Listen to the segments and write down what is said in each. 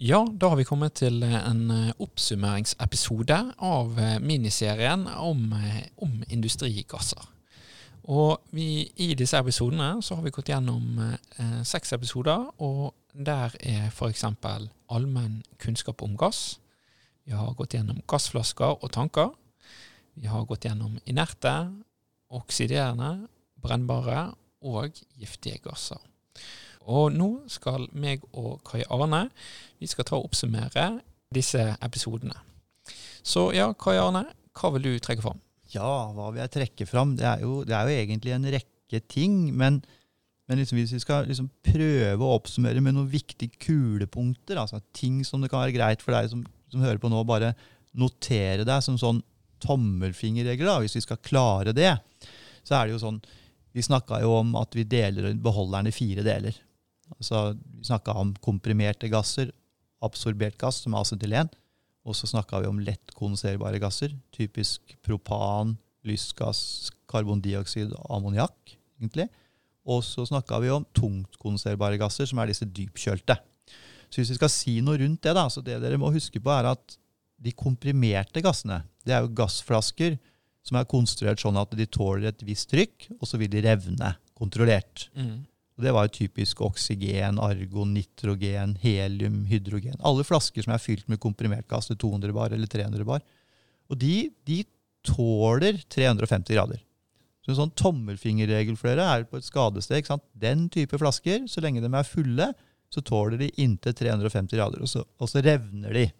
Ja, da har vi kommet til en oppsummeringsepisode av miniserien om industrigasser. Og i disse episodene så har vi gått gjennom 6 episoder, og der for eksempel allmenn kunnskap om gass. Vi har gått gjennom gassflasker og tanker. Vi har gått gjennom inerte, oksiderende, brennbare og giftige gasser. Og nå skal meg og Kai Arne, vi skal ta og oppsummere disse episodene. Så ja, Kai Arne, hva vil du trekke fram? Ja, hva vil jeg trekke fram? Det er jo egentlig en rekke ting, men liksom hvis vi skal liksom prøve å oppsummere med noen viktige kulepunkter, altså ting som det kan være greit for deg som hører på nå, bare notere deg som sånn tommelfingerregler da, hvis vi skal klare det, så er det jo sånn, vi snakket jo om at vi deler beholderen i 4 deler. Altså, vi snakket om komprimerte gasser, absorbert gass som acetylen, og så snakket vi om lett kondenserbare gasser, typisk propan, lystgass, karbondioksid og ammoniak, egentlig. Og så snakket vi om tungt kondenserbare gasser, som er disse dypkjølte. Så hvis vi skal si noe rundt det, da, så det dere må huske på er at de komprimerte gassene, det er jo gassflasker som er konstruert sånn at de tåler et visst trykk, og så vil de revne kontrollert. Og det var jo typisk oksygen, argon, nitrogen, helium, hydrogen. Alle flasker som er fylt med komprimert gass til 200 bar eller 300 bar. Og de tåler 350 grader. Så en sånn tommelfingerregel for dere er på et skadested, ikke sant? Den type flasker, så lenge de er fulle, så tåler de inntil 350 grader, og så revner de.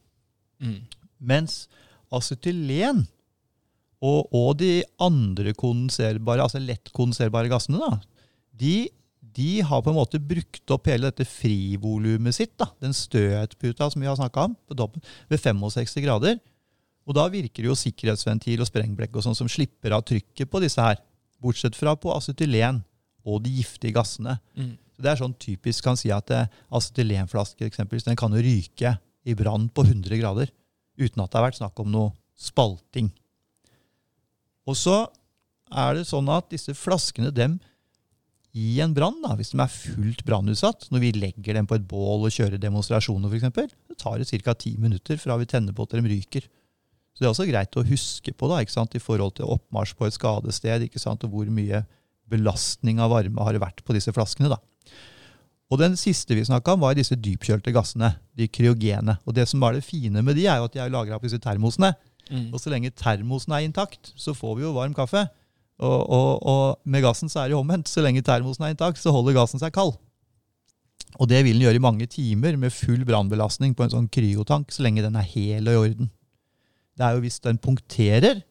Mens acetylen og de andre kondenserbare, altså lett kondenserbare gassene da, de har på en måte brukt opp hele dette frivolumet sitt, da, den støtputa som vi har snakket om på toppen, ved 65 grader. Og da virker det jo sikkerhetsventil og sprengblekk og sånn som slipper av trykket på disse her, bortsett fra på acetylen og de giftige gassene. Så det er sånn typisk kan si at acetylenflasker eksempelvis, den kan jo ryke i brann på 100 grader, uten at det har vært snakk om noe spalting. Og så er det sånn at disse flaskene, dem i en brann, da, hvis de er fullt brannutsatt, når vi legger dem på et bål og kjører demonstrasjoner for eksempel, så tar det ca. 10 minutter fra vi tenner på til de ryker. Så det er også greit å huske på da, ikke sant, i forhold til oppmarsj på et skadested, ikke sant, og hvor mye belastning av varme har det vært på disse flaskene da. Og den siste vi snakket om var disse dypkjølte gassene, de kryogene. Og det som var det fine med de er jo at de er lagret på disse termosene. Og så lenge termosen er intakt, så får vi jo varm kaffe. Og med gassen så er det jo omvendt. Så lenge termosen er intakt, så holder gassen seg kald. Og det vil den gjøre i mange timer med full brannbelastning på en sånn kryotank, så lenge den er hel og i orden. Det er jo hvis den punkterer,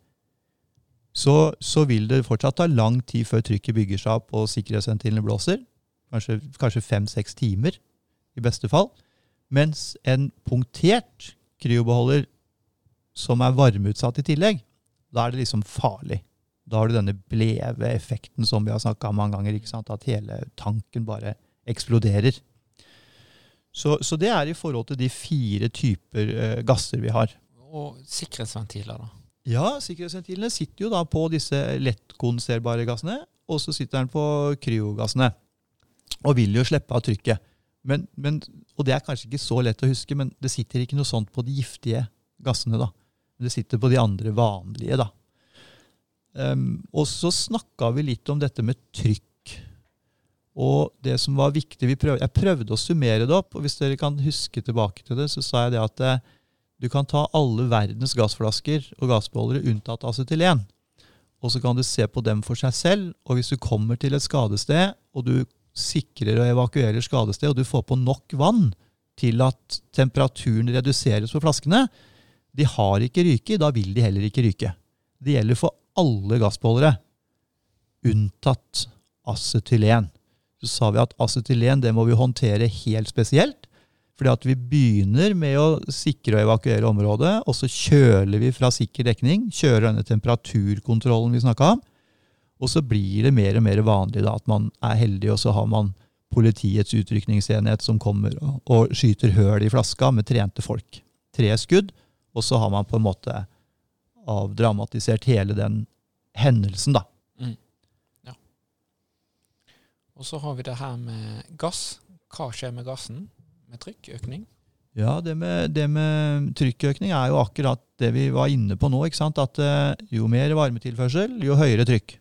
så vil det fortsatt ta lang tid før trykket bygger seg opp og sikkerhetsventilene blåser. Kanskje 5-6 timer i beste fall. Mens en punktert kryobeholder som er varmeutsatt i tillegg, da er det liksom farlig. Da har du denne bleve effekten som vi har snakket om mange ganger, ikke sant? At hele tanken bare eksploderer. Så det er i forhold til de 4 typer gasser vi har. Og sikkerhetsventiler da? Ja, sikkerhetsventilene sitter jo da på disse lett kondenserbare gassene, og så sitter den på kryogassene, og vil jo slippe av trykket. Og det er kanskje ikke så lett å huske, men det sitter ikke noe sånt på de giftige gassene da. Det sitter på de andre vanlige da. Og så snakket vi litt om dette med trykk. Og det som var viktig, jeg prøvde å summere det opp, og hvis dere kan huske tilbake til det, så sa jeg det at du kan ta alle verdens gassflasker og gassbeholdere unntatt acetylen. Og så kan du se på dem for seg selv, og hvis du kommer til et skadested, og du sikrer og evakuerer skadested, og du får på nok vann til at temperaturen reduseres på flaskene, de har ikke ryke, da vil de heller ikke ryke. Det gjelder for alle gassbeholdere, unntatt acetylen. Så sa vi at acetylen, det må vi håndtere helt spesielt, fordi at vi begynner med å sikre og evakuere området, og så kjøler vi fra sikker dekning, kjører denne temperaturkontrollen vi snakket om, og så blir det mer og mer vanlig da, at man er heldig, og så har man politiets utrykningsenhet som kommer og skyter høl i flaska med trente folk. 3 skudd, og så har man på en måte avdramatisert hele den hendelsen da. Ja. Og så har vi det her med gass. Hva skjer med gassen? Med trykkøkning? Ja, det med trykkøkning er jo akkurat det vi var inne på nå, ikke sant? At jo mer varmetilførsel, jo høyere trykk.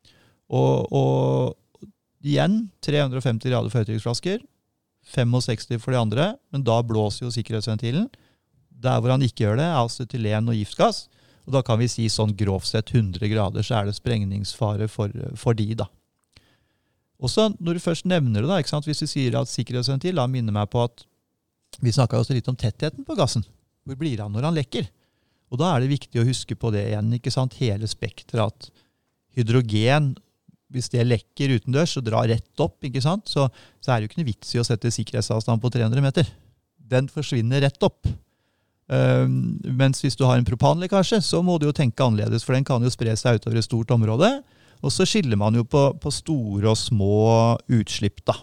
Og igjen, 350 grader for høytrykksflasker, 65 for de andre, men da blåser jo sikkerhetsventilen. Der hvor han ikke gjør det, er acetylen og giftgass. Og da kan vi si sånn grovt sett 100 grader, så er det sprengningsfare for de da. Også når du først nevner det da, ikke sant? Hvis du sier at sikkerhetsventil, da minner meg på at vi snakket også litt om tettheten på gassen. Hvor blir han når han lekker? Og da er det viktig å huske på det igjen, ikke sant? Hele spektret at hydrogen, hvis det lekker utendørs og drar rett opp, ikke sant? Så er det jo ikke noe vits i å sette sikkerhetsavstand på 300 meter. Den forsvinner rett opp. Mens hvis du har en propanlekkasje, så må du jo tenke annerledes, for den kan jo spre seg utover et stort område. Og så skiller man jo på store og små utslipp da.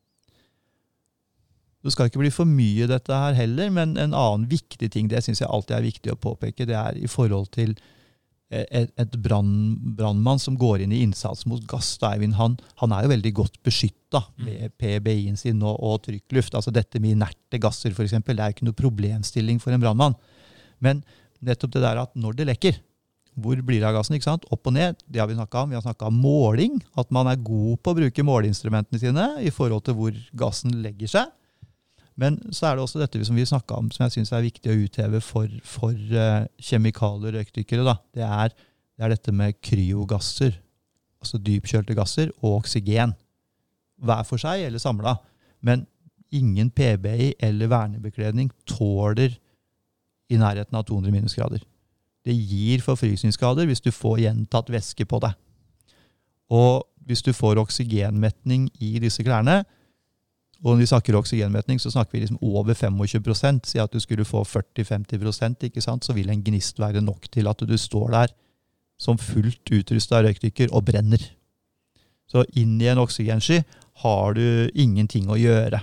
Det skal ikke bli for mye dette her heller, men en annen viktig ting, det synes jeg alltid er viktig å påpeke, det er i forhold til et brandmann som går inn i innsats mot gass. Han er jo veldig godt beskyttet med PBI-en sin og trykkluft. Altså dette med inerte gasser for eksempel, det er ikke noe problemstilling for en brandmann. Men nettopp det der at når det lekker, hvor blir det av gassen, ikke sant? Opp og ned, det har vi snakket om. Vi har snakket om måling, at man er god på å bruke måleinstrumentene sine i forhold til hvor gassen legger seg. Men så er det også dette som vi snakket om, som jeg synes er viktig å utheve for kjemikalier og røykdykkere. Da. Det er dette med kryogasser, altså dypkjølte gasser, og oksygen. Hver for seg eller samlet. Men ingen PBI eller vernebekledning tåler i nærheten av 200 minusgrader. Det gir forfrysningsskader hvis du får gjentatt væske på deg. Og hvis du får oksygenmetning i disse klærne, og når vi snakker oksygenmetning, så snakker vi liksom over 25%. Si at du skulle få 40-50%, ikke sant? Så vil en gnist være nok til at du står der som fullt utrustet røykdykker og brenner. Så inn i en oksygensky har du ingenting å gjøre.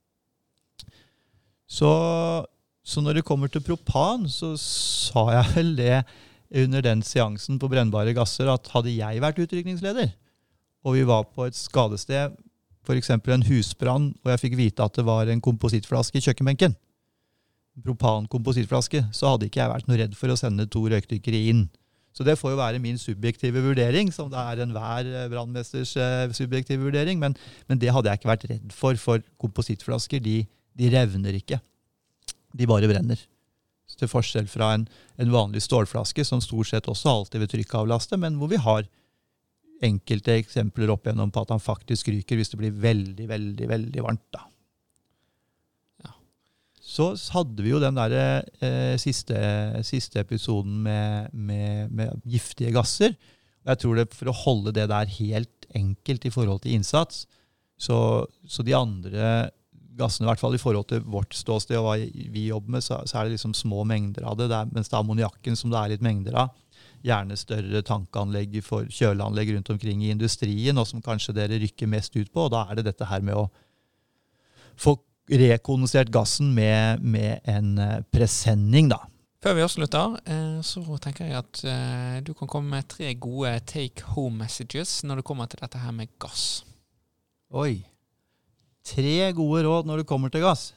Så når det kommer til propan, så sa jeg vel det under den seansen på brennbare gasser, at hadde jeg vært utrykningsleder, og vi var på et skadested, for eksempel en husbrann, og jeg fikk vite at det var en komposittflaske i kjøkkenbenken, propan-komposittflaske, så hadde ikke jeg vært noe redd for å sende 2 røykdykkere inn. Så det får jo være min subjektive vurdering, som det er enhver brandmesters subjektive vurdering, men det hadde jeg ikke vært redd for komposittflasker, de revner ikke. De bare brenner. Så til forskjell fra en vanlig stålflaske, som stort sett også alltid vil trykkavlaste, men hvor vi har enkelte eksempler opp gjennom på at han faktisk ryker hvis det blir veldig, veldig, veldig varmt da. Ja. Så hadde vi jo den der siste episoden med giftige gasser. Og jeg tror det for å holde det der helt enkelt i forhold til innsats, så de andre gassene, i hvert fall i forhold til vårt ståsted og hva vi jobber med, så er det liksom små mengder av det, mens det er ammoniakken som det er litt mengder av. Gjerne større tankanlegg for kjøleanlegg rundt omkring i industrien, og som kanskje dere rykker mest ut på, og da er det dette her med å få rekondensert gassen med en presenning da. Før vi avslutter, så tenker jeg at du kan komme med 3 gode take-home messages når det kommer til dette her med gass. Oi, 3 gode råd når det kommer til gass.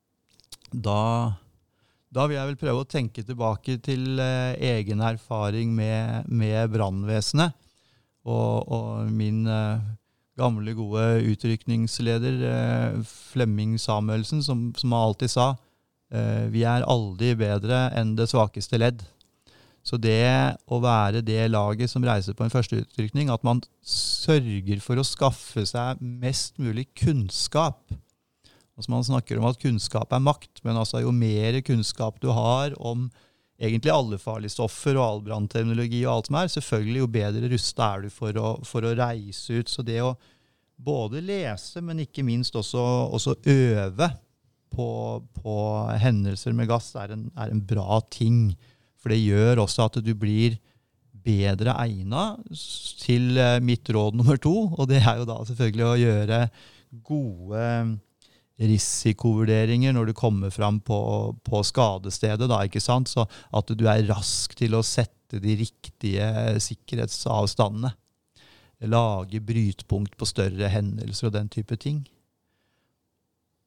Da vil jeg vel prøve å tenke tilbake til egen erfaring med brandvesenet. Og min gamle, gode utrykningsleder, Flemming Samuelsen, som alltid sa, vi er aldri bedre enn det svakeste ledd. Så det å være det laget som reiser på en første utrykning, at man sørger for å skaffe seg mest mulig kunnskap. Altså man snakker om at kunnskap er makt, men altså jo mer kunnskap du har om egentlig alle farlige stoffer og all brannterminologi og alt som er, selvfølgelig jo bedre rustet er du for å reise ut. Så det å både lese, men ikke minst også øve på hendelser med gass er en bra ting. For det gjør også at du blir bedre egnet til mitt råd nummer 2, og det er jo da selvfølgelig å gjøre gode risikovurderinger når du kommer fram på skadestedet, da, ikke sant? Så at du er rask til å sette de riktige sikkerhetsavstandene. Lage brytpunkt på større hendelser og den type ting.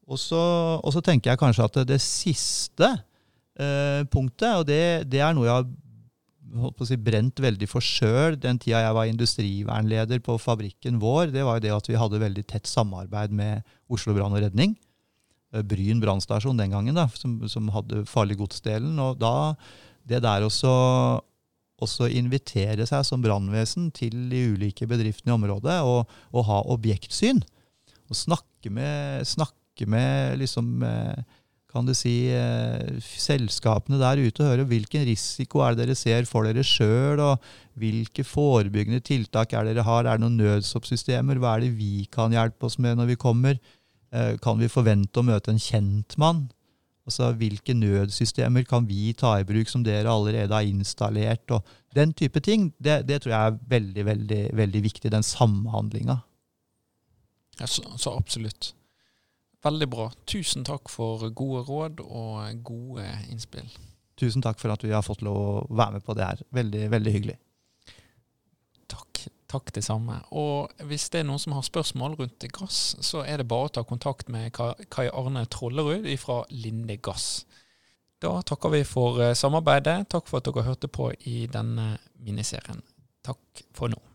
Og så tenker jeg kanskje at det siste punktet, og det noe jeg har holdt på å si, brent veldig for selv den tida jeg var industrivernleder på fabrikken vår, det var jo det at vi hadde veldig tett samarbeid med Oslo Brann og Redning, Bryn brannstasjon den gangen da, som hadde farlig godsdelen, og da det der også invitere seg som brannvesen til de ulike bedriftene i området og ha objektsyn, og snakke med liksom kan du si, selskapene der ute og høre hvilken risiko dere ser for dere selv, og hvilke forebyggende tiltak dere har, det noen nødsoppsystemer, hva det vi kan hjelpe oss med når vi kommer, kan vi forvente å møte en kjentmann, altså hvilke nødsystemer kan vi ta i bruk som dere allerede har installert, og den type ting, det tror jeg veldig, veldig, veldig viktig, den samhandlingen. Ja, så absolutt. Veldig bra. Tusen takk for gode råd og gode innspill. Tusen takk for at vi har fått lov å være med på det her. Veldig, veldig hyggelig. Takk det samme. Og hvis det noen som har spørsmål rundt gass, så det bare å ta kontakt med Kai Arne Trollerud fra Linde Gass. Da takker vi for samarbeidet. Takk for at dere hørte på i denne miniserien. Takk for nå.